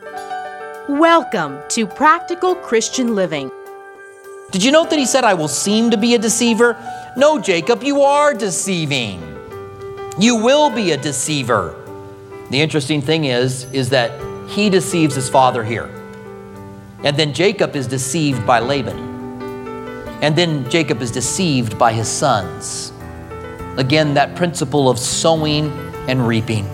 Welcome to Practical Christian Living. Did you note that he said, I will seem to be a deceiver? No, Jacob, you are deceiving. You will be a deceiver. The interesting thing is that he deceives his father here. And then Jacob is deceived by Laban. And then Jacob is deceived by his sons. Again, that principle of sowing and reaping.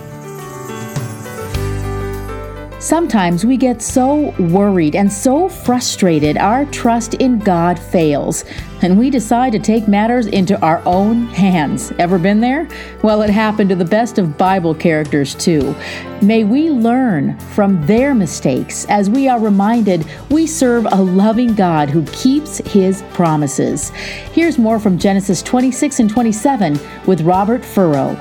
Sometimes we get so worried and so frustrated our trust in God fails, and we decide to take matters into our own hands. Ever been there? Well, it happened to the best of Bible characters too. May we learn from their mistakes as we are reminded we serve a loving God who keeps His promises. Here's more from Genesis 26 and 27 with Robert Furrow.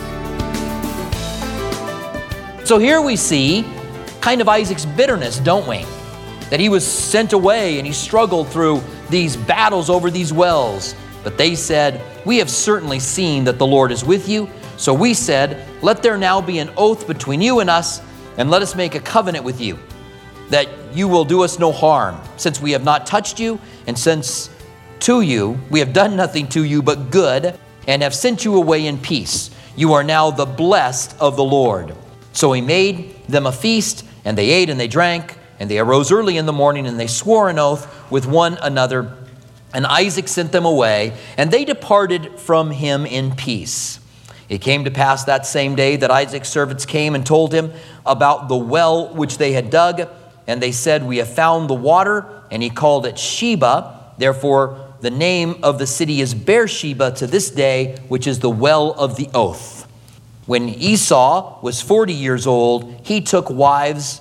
So here we see kind of Isaac's bitterness, don't we? That he was sent away and he struggled through these battles over these wells. But they said, we have certainly seen that the Lord is with you. So we said, let there now be an oath between you and us, and let us make a covenant with you, that you will do us no harm, since we have not touched you, and since to you we have done nothing to you but good, and have sent you away in peace. You are now the blessed of the Lord. So he made them a feast, and they ate and they drank, and they arose early in the morning, and they swore an oath with one another. And Isaac sent them away, and they departed from him in peace. It came to pass that same day that Isaac's servants came and told him about the well which they had dug. And they said, we have found the water. And he called it Sheba. Therefore, the name of the city is Beersheba to this day, which is the well of the oath. When Esau was 40 years old, he took wives,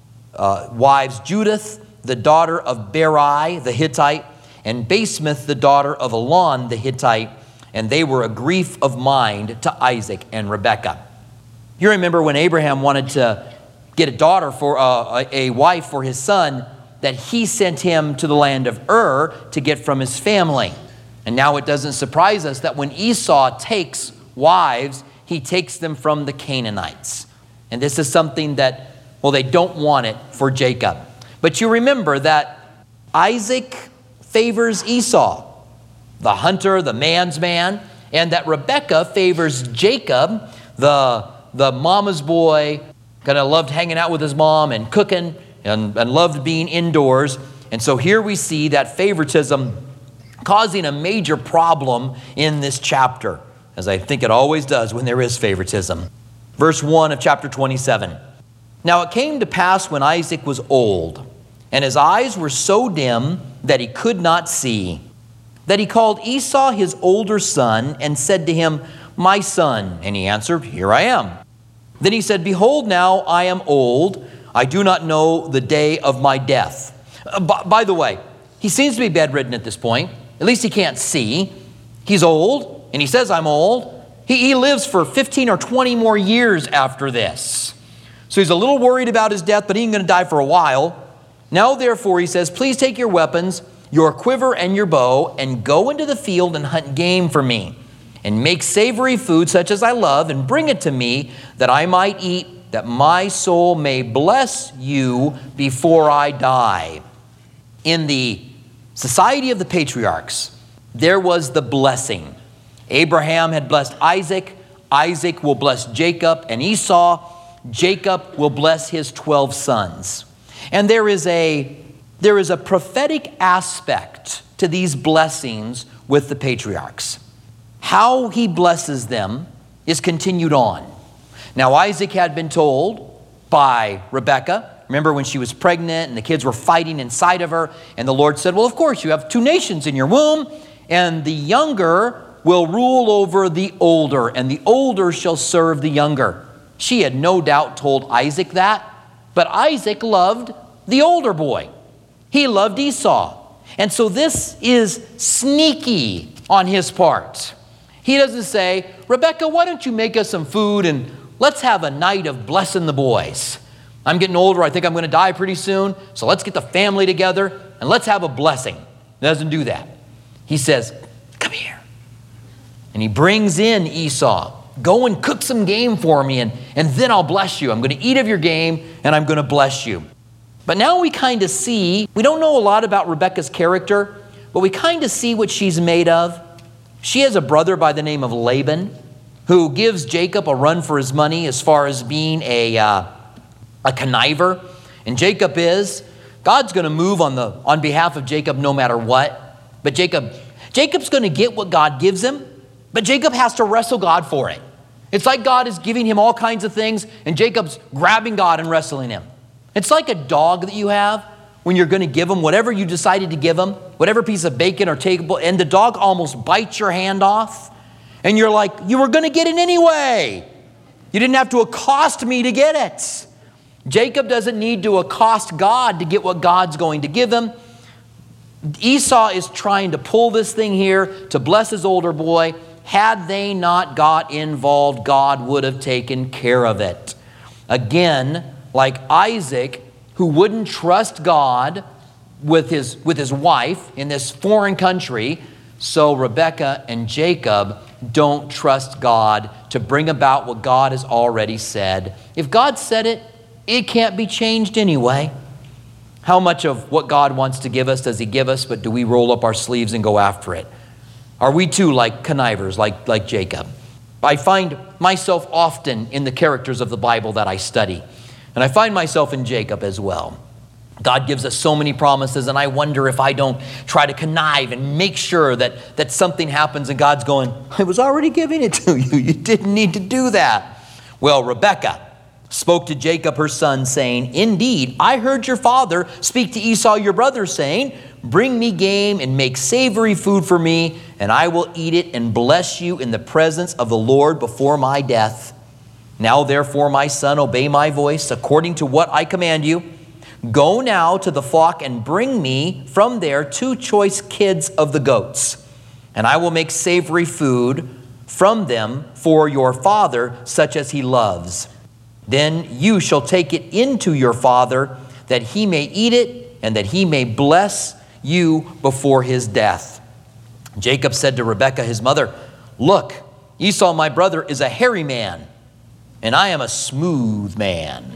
Judith, the daughter of Berai the Hittite, and Basemath, the daughter of Elon the Hittite, and they were a grief of mind to Isaac and Rebekah. You remember when Abraham wanted to get a daughter for a wife for his son, that he sent him to the land of Ur to get from his family. And now it doesn't surprise us that when Esau takes wives, he takes them from the Canaanites. And this is something that, well, they don't want it for Jacob. But you remember that Isaac favors Esau, the hunter, the man's man, and that Rebekah favors Jacob, the mama's boy, kind of loved hanging out with his mom and cooking and loved being indoors. And so here we see that favoritism causing a major problem in this chapter, as I think it always does when there is favoritism. Verse 1 of chapter 27. Now it came to pass when Isaac was old, and his eyes were so dim that he could not see, that he called Esau his older son and said to him, my son. And he answered, here I am. Then he said, behold, now I am old. I do not know the day of my death. By the way, he seems to be bedridden at this point. At least he can't see. He's old. And he says, I'm old. He lives for 15 or 20 more years after this. So he's a little worried about his death, but he ain't going to die for a while. Now, therefore, he says, please take your weapons, your quiver and your bow, and go into the field and hunt game for me. And make savory food such as I love, and bring it to me, that I might eat, that my soul may bless you before I die. In the society of the patriarchs, there was the blessing. Abraham had blessed Isaac. Isaac will bless Jacob and Esau. Jacob will bless his 12 sons. And there is a prophetic aspect to these blessings with the patriarchs. How he blesses them is continued on. Now Isaac had been told by Rebekah, remember when she was pregnant and the kids were fighting inside of her, and the Lord said, well, of course, you have 2 nations in your womb, and the younger will rule over the older, and the older shall serve the younger. She had no doubt told Isaac that, but Isaac loved the older boy. He loved Esau. And so this is sneaky on his part. He doesn't say, Rebekah, why don't you make us some food and let's have a night of blessing the boys. I'm getting older. I think I'm going to die pretty soon. So let's get the family together and let's have a blessing. He doesn't do that. He says, come here. And he brings in Esau. Go and cook some game for me, and then I'll bless you. I'm going to eat of your game, and I'm going to bless you. But now we kind of see, we don't know a lot about Rebekah's character, but we kind of see what she's made of. She has a brother by the name of Laban who gives Jacob a run for his money as far as being a conniver. And Jacob God's going to move on behalf of Jacob no matter what. But Jacob's going to get what God gives him, but Jacob has to wrestle God for it. It's like God is giving him all kinds of things, and Jacob's grabbing God and wrestling him. It's like a dog that you have when you're going to give him whatever you decided to give him, whatever piece of bacon or table, and the dog almost bites your hand off, and you're like, you were going to get it anyway. You didn't have to accost me to get it. Jacob doesn't need to accost God to get what God's going to give him. Esau is trying to pull this thing here to bless his older boy. Had they not got involved, God would have taken care of it. Again, like Isaac, who wouldn't trust God with his wife in this foreign country, so Rebekah and Jacob don't trust God to bring about what God has already said. If God said it, it can't be changed anyway. How much of what God wants to give us does he give us, but do we roll up our sleeves and go after it? Are we too like connivers, like Jacob? I find myself often in the characters of the Bible that I study. And I find myself in Jacob as well. God gives us so many promises, and I wonder if I don't try to connive and make sure that something happens, and God's going, I was already giving it to you. You didn't need to do that. Well, Rebekah spoke to Jacob, her son, saying, indeed, I heard your father speak to Esau, your brother, saying, bring me game and make savory food for me, and I will eat it and bless you in the presence of the Lord before my death. Now, therefore, my son, obey my voice according to what I command you. Go now to the flock and bring me from there 2 choice kids of the goats, and I will make savory food from them for your father, such as he loves. Then you shall take it into your father, that he may eat it, and that he may bless you before his death. Jacob said to Rebekah, his mother, look, Esau, my brother, is a hairy man, and I am a smooth man.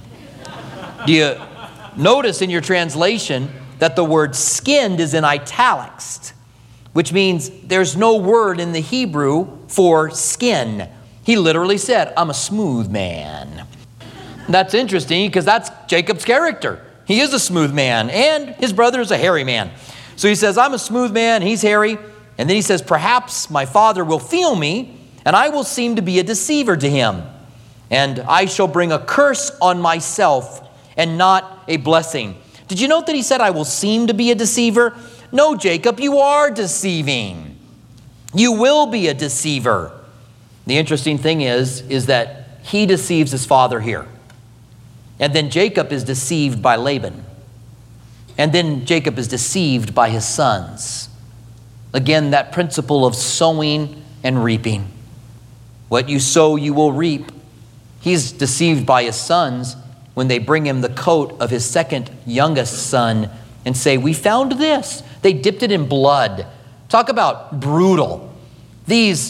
Do you notice in your translation that the word skinned is in italics, which means there's no word in the Hebrew for skin. He literally said, I'm a smooth man. That's interesting because that's Jacob's character. He is a smooth man, and his brother is a hairy man. So he says, I'm a smooth man, he's hairy. And then he says, perhaps my father will feel me, and I will seem to be a deceiver to him. And I shall bring a curse on myself and not a blessing. Did you note that he said, I will seem to be a deceiver? No, Jacob, you are deceiving. You will be a deceiver. The interesting thing is that he deceives his father here. And then Jacob is deceived by Laban. And then Jacob is deceived by his sons. Again, that principle of sowing and reaping. What you sow, you will reap. He's deceived by his sons when they bring him the coat of his second youngest son and say, we found this. They dipped it in blood. Talk about brutal. These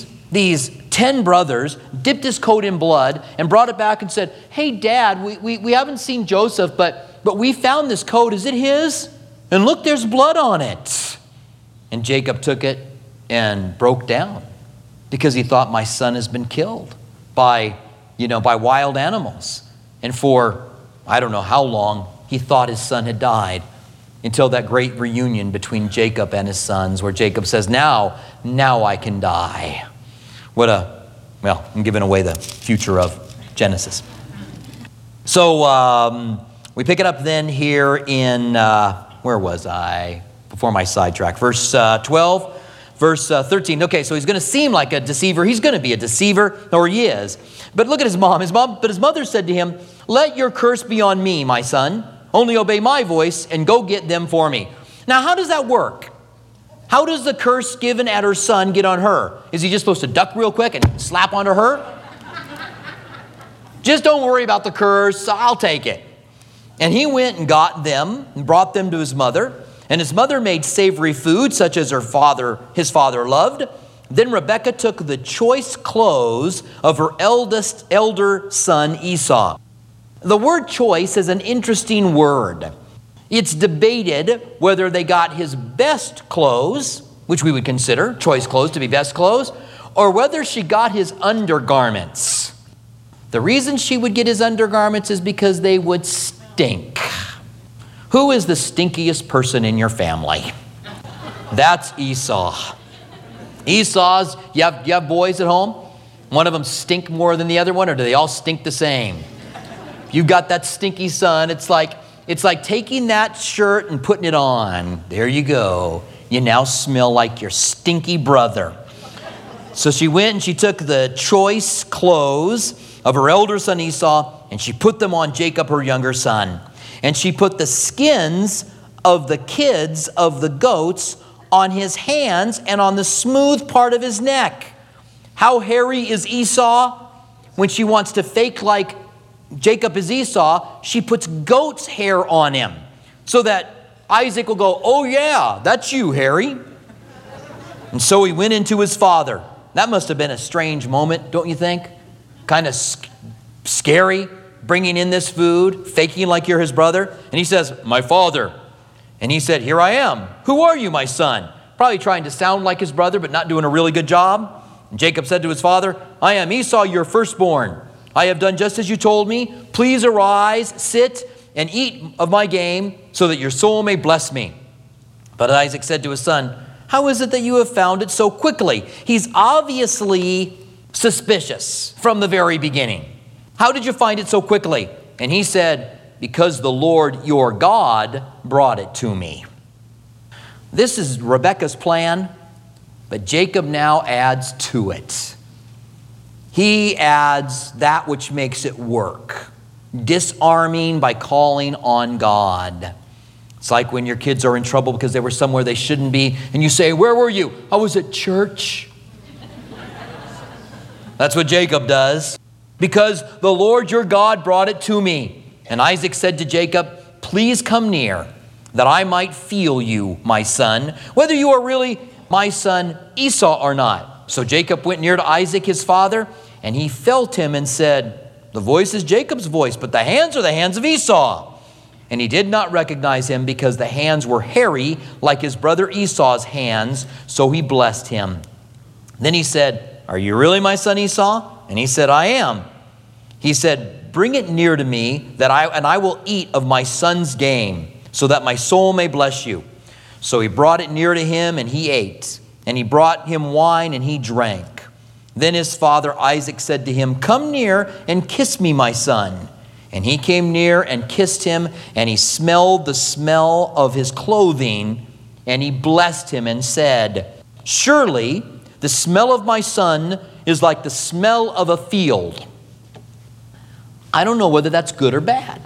10 brothers dipped his coat in blood and brought it back and said, hey, Dad, we haven't seen Joseph, but we found this coat. Is it his? And look, there's blood on it. And Jacob took it and broke down because he thought, my son has been killed by wild animals. And for, I don't know how long, he thought his son had died until that great reunion between Jacob and his sons where Jacob says, now I can die. I'm giving away the future of Genesis. So we pick it up then here in, where was I? Before my sidetrack. Verse 12, verse 13. Okay, so he's going to seem like a deceiver. He's going to be a deceiver, or he is. But look at his mom. But his mother said to him, let your curse be on me, my son. Only obey my voice and go get them for me. Now, how does that work? How does the curse given at her son get on her? Is he just supposed to duck real quick and slap onto her? Just don't worry about the curse. I'll take it. And he went and got them and brought them to his mother. And his mother made savory food such as his father loved. Then Rebekah took the choice clothes of her elder son Esau. The word choice is an interesting word. It's debated whether they got his best clothes, which we would consider choice clothes to be best clothes, or whether she got his undergarments. The reason she would get his undergarments is because they would stink. Who is the stinkiest person in your family? That's Esau. Esau's, you have boys at home? One of them stink more than the other one, or do they all stink the same? You've got that stinky son. It's like taking that shirt and putting it on. There you go. You now smell like your stinky brother. So she went and she took the choice clothes of her elder son Esau, and she put them on Jacob, her younger son. And she put the skins of the kids of the goats on his hands and on the smooth part of his neck. How hairy is Esau? When she wants to fake like Jacob is Esau, she puts goat's hair on him so that Isaac will go, oh yeah, that's you, Harry. And so he went into his father. That must have been a strange moment, don't you think? Kind of scary, bringing in this food, faking like you're his brother. And he says, my father. And he said, here I am. Who are you, my son? Probably trying to sound like his brother, but not doing a really good job. And Jacob said to his father, I am Esau, your firstborn. I have done just as you told me. Please arise, sit, and eat of my game, so that your soul may bless me. But Isaac said to his son, how is it that you have found it so quickly? He's obviously suspicious from the very beginning. How did you find it so quickly? And he said, because the Lord your God brought it to me. This is Rebekah's plan, but Jacob now adds to it. He adds that which makes it work. Disarming by calling on God. It's like when your kids are in trouble because they were somewhere they shouldn't be, and you say, where were you? I was at church. That's what Jacob does. Because the Lord your God brought it to me. And Isaac said to Jacob, please come near, that I might feel you, my son, whether you are really my son Esau or not. So Jacob went near to Isaac his father, and he felt him and said, the voice is Jacob's voice, but the hands are the hands of Esau. And he did not recognize him because the hands were hairy like his brother Esau's hands, so he blessed him. Then he said, are you really my son Esau? And he said, I am. He said, bring it near to me, that I will eat of my son's game, so that my soul may bless you. So he brought it near to him, and he ate. And he brought him wine, and he drank. Then his father Isaac said to him, come near and kiss me, my son. And he came near and kissed him, and he smelled the smell of his clothing, and he blessed him and said, surely the smell of my son is like the smell of a field. I don't know whether that's good or bad.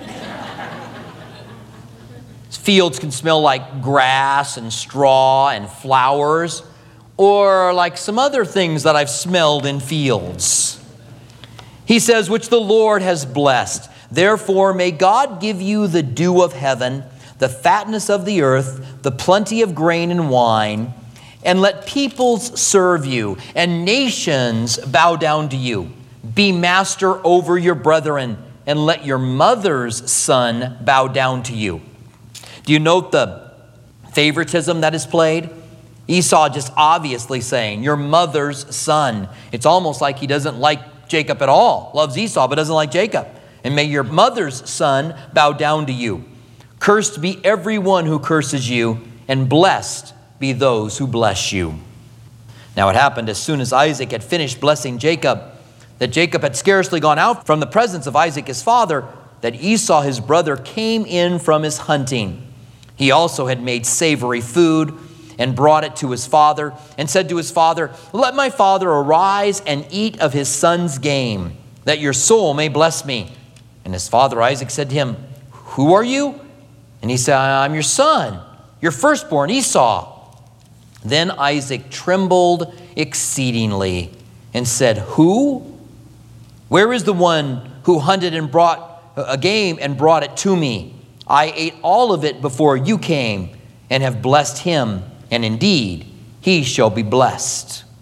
Fields can smell like grass and straw and flowers, or like some other things that I've smelled in fields. He says, which the Lord has blessed. Therefore, may God give you the dew of heaven, the fatness of the earth, the plenty of grain and wine, and let peoples serve you, and nations bow down to you. Be master over your brethren, and let your mother's son bow down to you. Do you note the favoritism that is played? Esau just obviously saying, your mother's son. It's almost like he doesn't like Jacob at all. Loves Esau, but doesn't like Jacob. And may your mother's son bow down to you. Cursed be everyone who curses you, and blessed be those who bless you. Now it happened as soon as Isaac had finished blessing Jacob, that Jacob had scarcely gone out from the presence of Isaac his father, that Esau his brother came in from his hunting. He also had made savory food and brought it to his father, and said to his father, let my father arise and eat of his son's game, that your soul may bless me. And his father Isaac said to him, who are you? And he said, I'm your son, your firstborn Esau. Then Isaac trembled exceedingly and said, who? Where is the one who hunted and brought a game and brought it to me? I ate all of it before you came, and have blessed him, and indeed he shall be blessed.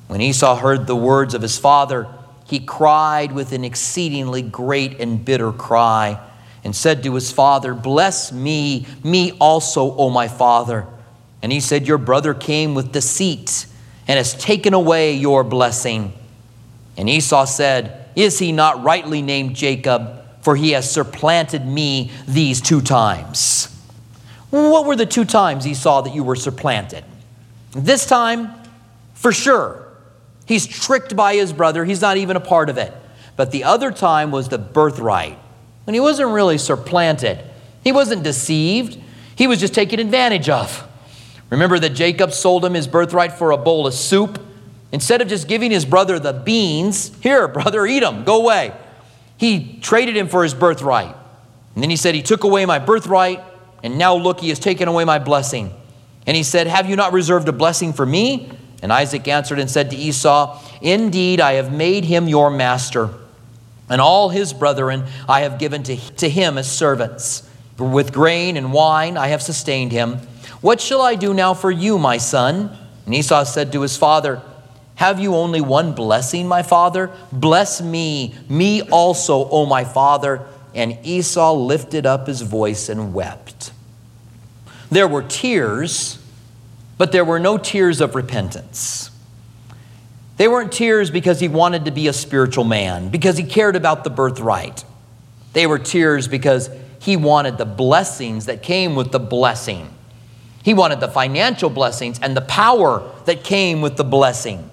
When Esau heard the words of his father, he cried with an exceedingly great and bitter cry, and said to his father, "Bless me also, O my father." And he said, "Your brother came with deceit, and has taken away your blessing." And Esau said, "Is he not rightly named Jacob? For he has supplanted me these 2 times. What were the 2 times, Esau, that you were supplanted? This time, for sure, he's tricked by his brother. He's not even a part of it. But the other time was the birthright. And he wasn't really supplanted. He wasn't deceived. He was just taken advantage of. Remember that Jacob sold him his birthright for a bowl of soup? Instead of just giving his brother the beans, "Here, brother, eat them, go away," he traded him for his birthright. And then he said, "He took away my birthright, and now look, he has taken away my blessing." And he said, "Have you not reserved a blessing for me?" And Isaac answered and said to Esau, "Indeed, I have made him your master, and all his brethren I have given to him as servants. With grain and wine I have sustained him. What shall I do now for you, my son?" And Esau said to his father, "Have you only one blessing, my father? Bless me also, O my father." And Esau lifted up his voice and wept. There were tears, but there were no tears of repentance. They weren't tears because he wanted to be a spiritual man, because he cared about the birthright. They were tears because he wanted the blessings that came with the blessing. He wanted the financial blessings and the power that came with the blessing.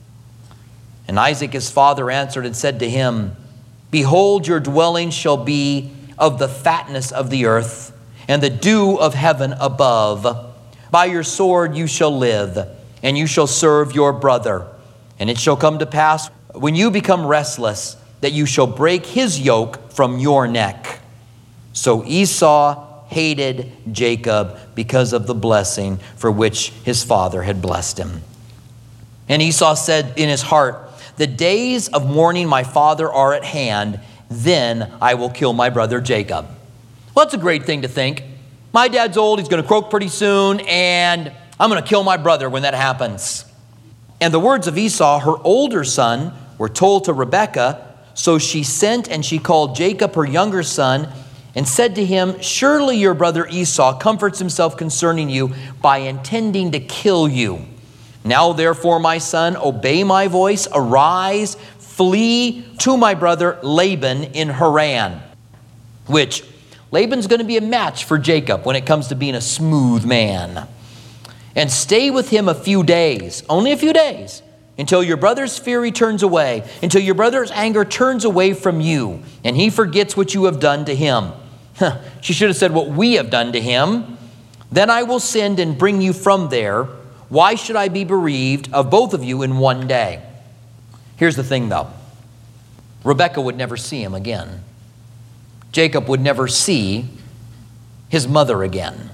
And Isaac his father answered and said to him, "Behold, your dwelling shall be of the fatness of the earth, and the dew of heaven above. By your sword you shall live, and you shall serve your brother. And it shall come to pass, when you become restless, that you shall break his yoke from your neck." So Esau hated Jacob because of the blessing for which his father had blessed him. And Esau said in his heart, "The days of mourning my father are at hand, then I will kill my brother Jacob." Well, that's a great thing to think. My dad's old, he's going to croak pretty soon, and I'm going to kill my brother when that happens. And the words of Esau, her older son, were told to Rebekah. So she sent and she called Jacob, her younger son, and said to him, "Surely your brother Esau comforts himself concerning you by intending to kill you. Now therefore, my son, obey my voice, arise, flee to my brother Laban in Haran," which Laban's going to be a match for Jacob when it comes to being a smooth man. "And stay with him a few days, only a few days, until your brother's fury turns away, until your brother's anger turns away from you, and he forgets what you have done to him." She should have said what we have done to him. "Then I will send and bring you from there. Why should I be bereaved of both of you in one day?" Here's the thing though. Rebekah would never see him again. Jacob would never see his mother again.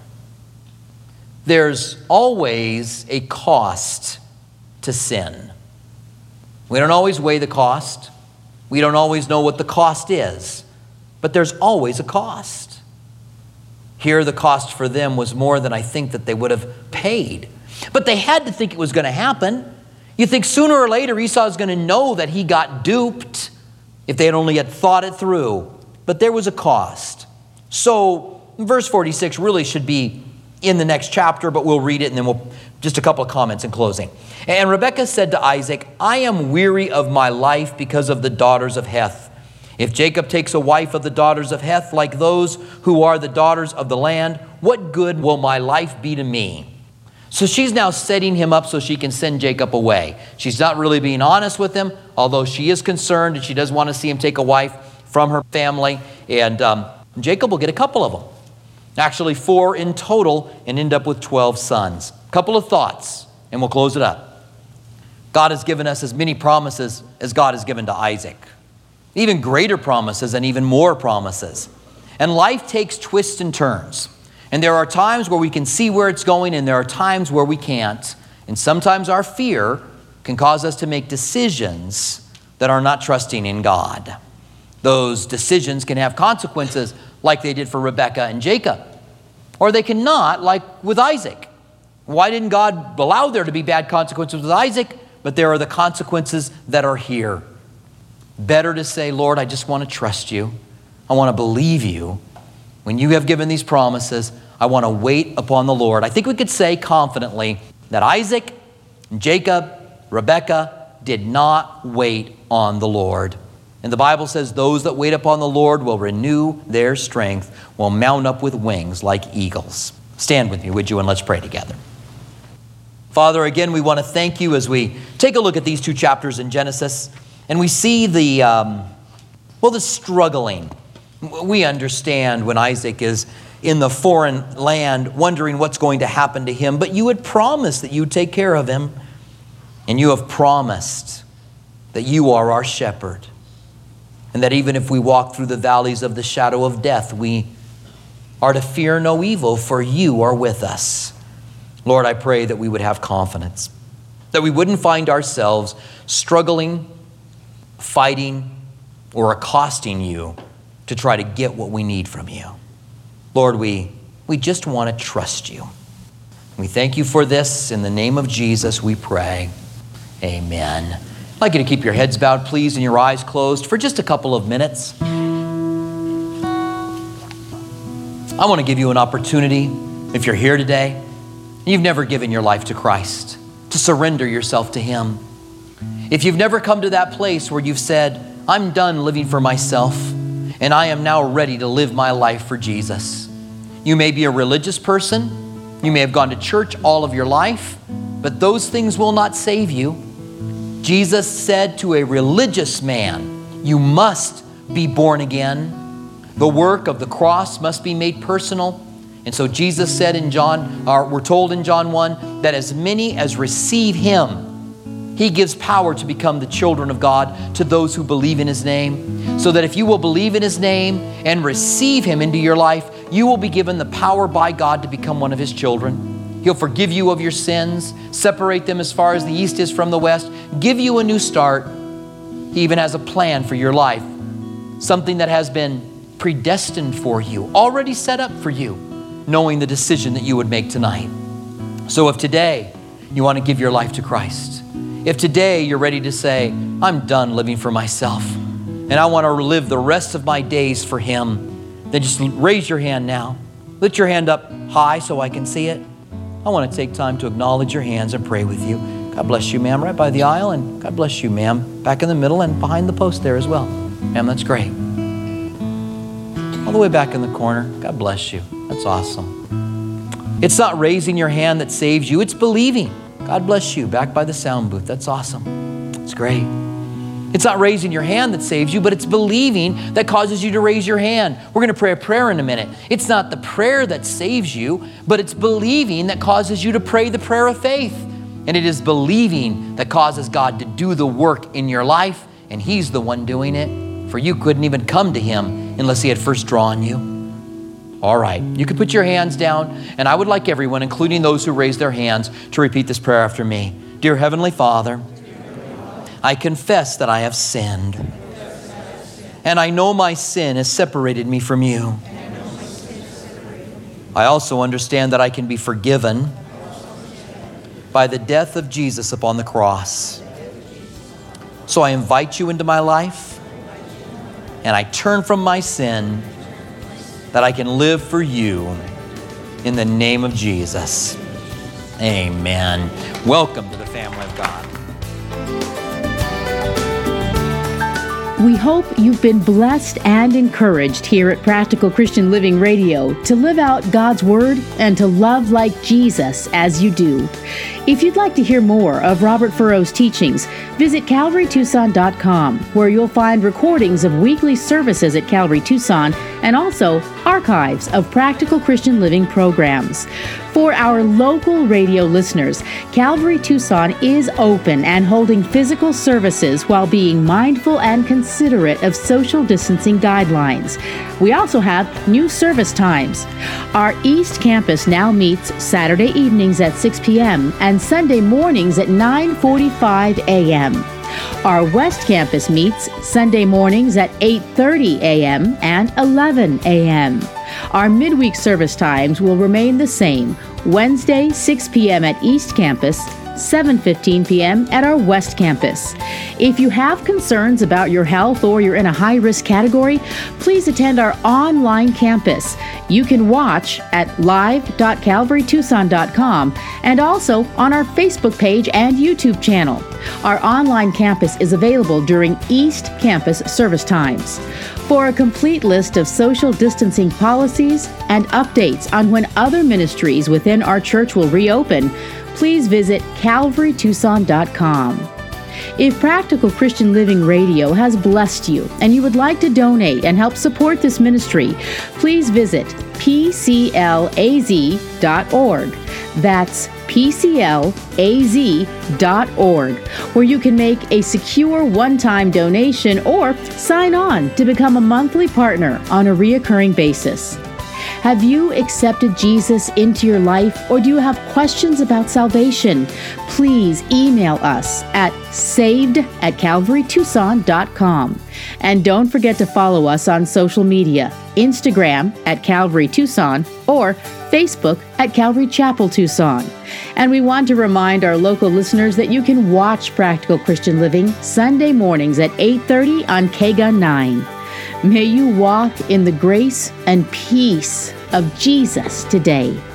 There's always a cost to sin. We don't always weigh the cost. We don't always know what the cost is, but there's always a cost. Here, the cost for them was more than I think that they would have paid. But they had to think it was going to happen. You think sooner or later Esau is going to know that he got duped if they had only had thought it through. But there was a cost. So verse 46 really should be in the next chapter, but we'll read it and then just a couple of comments in closing. "And Rebekah said to Isaac, I am weary of my life because of the daughters of Heth. If Jacob takes a wife of the daughters of Heth, like those who are the daughters of the land, what good will my life be to me?" So she's now setting him up so she can send Jacob away. She's not really being honest with him, although she is concerned and she does want to see him take a wife from her family. And Jacob will get a couple of them. Actually 4 in total, and end up with 12 sons. A couple of thoughts, and we'll close it up. God has given us as many promises as God has given to Isaac. Even greater promises and even more promises. And life takes twists and turns. And there are times where we can see where it's going, and there are times where we can't. And sometimes our fear can cause us to make decisions that are not trusting in God. Those decisions can have consequences like they did for Rebekah and Jacob. Or they cannot, like with Isaac. Why didn't God allow there to be bad consequences with Isaac, but there are the consequences that are here. Better to say, Lord, I just want to trust you. I want to believe you. When you have given these promises, I want to wait upon the Lord. I think we could say confidently that Isaac, Jacob, Rebekah did not wait on the Lord. And the Bible says those that wait upon the Lord will renew their strength, will mount up with wings like eagles. Stand with me, would you, and let's pray together. Father, again, we want to thank you as we take a look at these 2 chapters in Genesis, and we see the struggling. We understand when Isaac is in the foreign land, wondering what's going to happen to him, but you had promised that you would take care of him, and you have promised that you are our shepherd, and that even if we walk through the valleys of the shadow of death, we are to fear no evil, for you are with us. Lord, I pray that we would have confidence, that we wouldn't find ourselves struggling, fighting, or accosting you to try to get what we need from you. Lord, we just want to trust you. We thank you for this. In the name of Jesus, we pray. Amen. I'd like you to keep your heads bowed, please, and your eyes closed for just a couple of minutes. I want to give you an opportunity, if you're here today, you've never given your life to Christ, to surrender yourself to Him. If you've never come to that place where you've said, I'm done living for myself, and I am now ready to live my life for Jesus. You may be a religious person. You may have gone to church all of your life, but those things will not save you. Jesus said to a religious man, you must be born again. The work of the cross must be made personal. And so Jesus said we're told in John 1, that as many as receive Him, He gives power to become the children of God to those who believe in His name. So that if you will believe in His name and receive Him into your life, you will be given the power by God to become one of His children. He'll forgive you of your sins, separate them as far as the east is from the west, give you a new start. He even has a plan for your life, something that has been predestined for you, already set up for you, knowing the decision that you would make tonight. So if today you want to give your life to Christ, if today you're ready to say, I'm done living for myself, and I want to live the rest of my days for Him, then just raise your hand now. Lift your hand up high so I can see it. I want to take time to acknowledge your hands and pray with you. God bless you, ma'am, right by the aisle, and God bless you, ma'am, back in the middle and behind the post there as well. Ma'am, that's great. All the way back in the corner, God bless you. That's awesome. It's not raising your hand that saves you, it's believing. God bless you, back by the sound booth. That's awesome. It's great. It's not raising your hand that saves you, but it's believing that causes you to raise your hand. We're going to pray a prayer in a minute. It's not the prayer that saves you, but it's believing that causes you to pray the prayer of faith. And it is believing that causes God to do the work in your life, and He's the one doing it. For you couldn't even come to Him unless He had first drawn you. All right, you can put your hands down, and I would like everyone, including those who raised their hands, to repeat this prayer after me. Dear Heavenly Father, I confess that I have sinned, and I know my sin has separated me from you. I also understand that I can be forgiven by the death of Jesus upon the cross. So I invite you into my life, and I turn from my sin that I can live for you in the name of Jesus. Amen. Welcome to the family of God. We hope you've been blessed and encouraged here at Practical Christian Living Radio to live out God's Word and to love like Jesus as you do. If you'd like to hear more of Robert Furrow's teachings, visit CalvaryTucson.com, where you'll find recordings of weekly services at Calvary Tucson and also archives of Practical Christian Living programs. For our local radio listeners, Calvary Tucson is open and holding physical services while being mindful and considerate of social distancing guidelines. We also have new service times. Our East Campus now meets Saturday evenings at 6 p.m. and Sunday mornings at 9:45 a.m. Our West Campus meets Sunday mornings at 8:30 a.m. and 11 a.m. Our midweek service times will remain the same. Wednesday, 6 p.m. at East Campus, 7:15 p.m. at our West Campus. If you have concerns about your health or you're in a high-risk category, please attend our online campus. You can watch at live.calvarytucson.com and also on our Facebook page and YouTube channel. Our online campus is available during East Campus service times. For a complete list of social distancing policies and updates on when other ministries within our church will reopen, please visit calvarytucson.com. If Practical Christian Living Radio has blessed you and you would like to donate and help support this ministry, please visit pclaz.org. That's pclaz.org, where you can make a secure one-time donation or sign on to become a monthly partner on a reoccurring basis. Have you accepted Jesus into your life, or do you have questions about salvation? Please email us at saved@calvarytucson.com. And don't forget to follow us on social media, Instagram at Calvary Tucson or Facebook at Calvary Chapel Tucson. And we want to remind our local listeners that you can watch Practical Christian Living Sunday mornings at 8:30 on KGUN 9. May you walk in the grace and peace of Jesus today.